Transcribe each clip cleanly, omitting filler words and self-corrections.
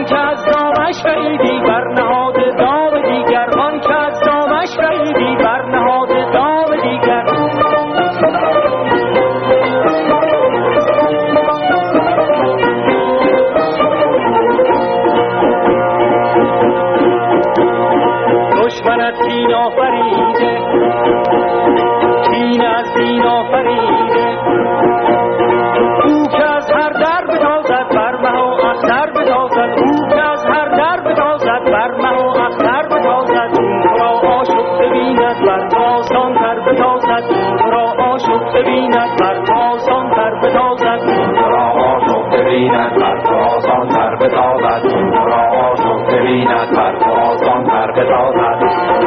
آن که از دامش رهیدی بر نهاد دام دیگر، آن که از دامش رهیدی بر نهاد دام دیگر. دشمنت کین آفریده، کین از دین آفریده، او که از هر در بتازد بر مه و اختر بتازد، او که از هر در بتازد بر مه و اختر بتازد. تو را آشفته بیند بر تو آسان تر بتازد، تو را آشفته بیند بر تو آسان تر بتازد، تو را آشفته بیند بر تو آسان تر بتازد، تو را آشفته بیند بر تو آسان تر بتازد.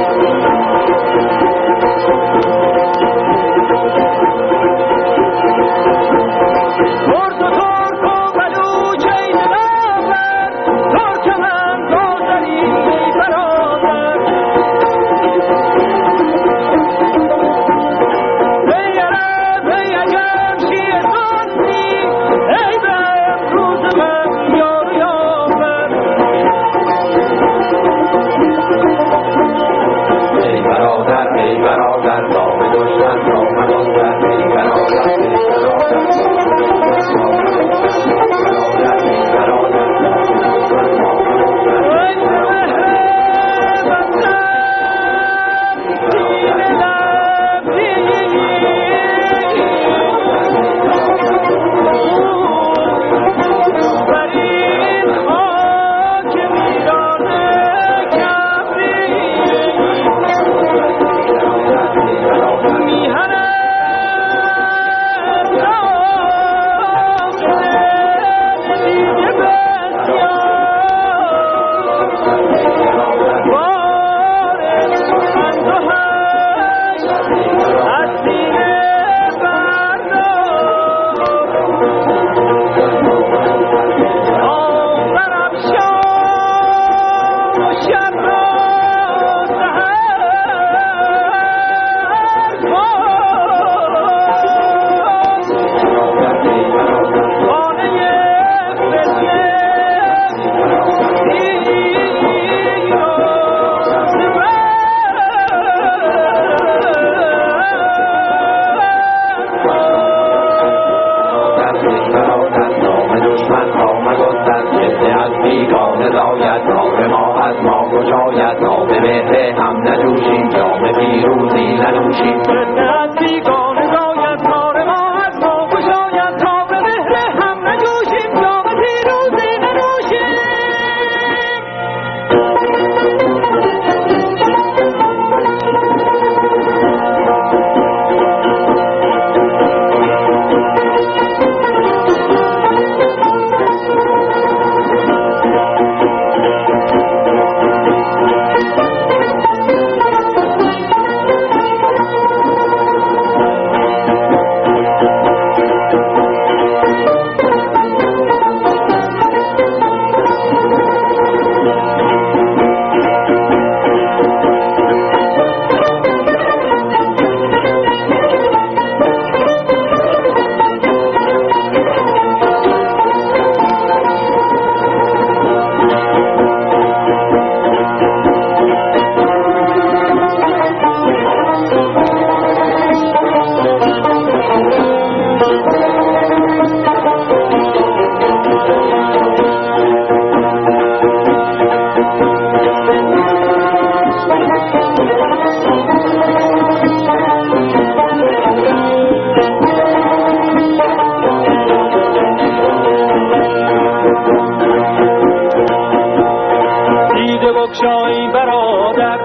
بگشای برادر،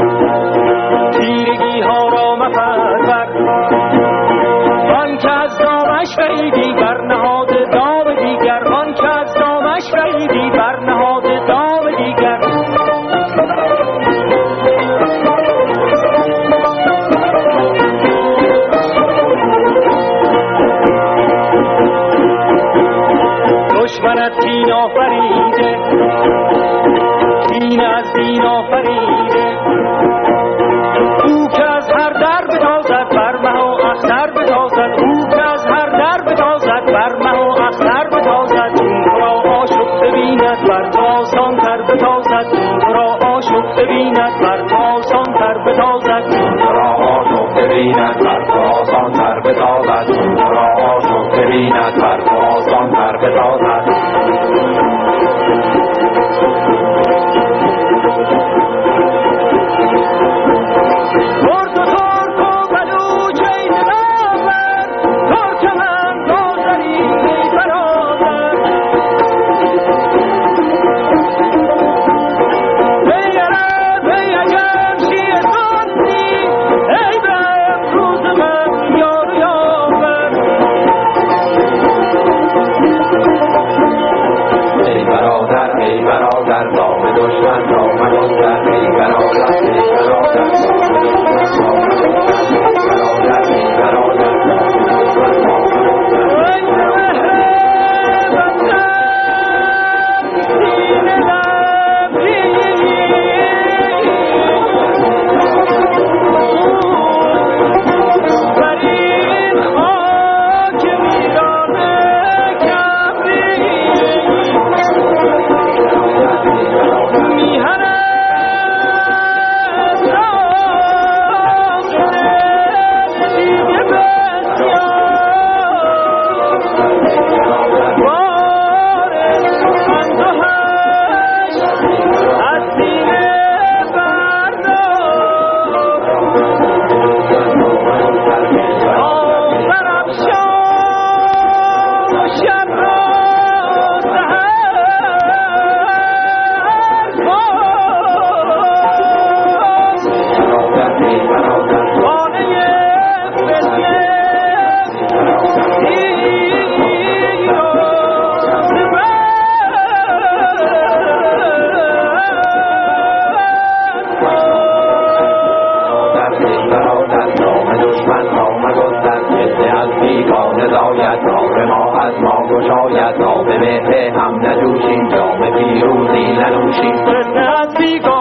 تیرگی ها را مپرور، آن که از دامش رهیدی بر نهاد دام دیگر، آن که از دامش رهیدی بر نهاد دام دیگر. دشمنت کین آفریده، کین از دین آفریده، آسان تر بتازد را آشفته بیند بر تو آسان تر بتازد را آشفته بیند بر تو آسان تر بتازد را آشفته بیند بر تو آسان تر بتازد هم نجوشیم جام پیروزی ننوشیم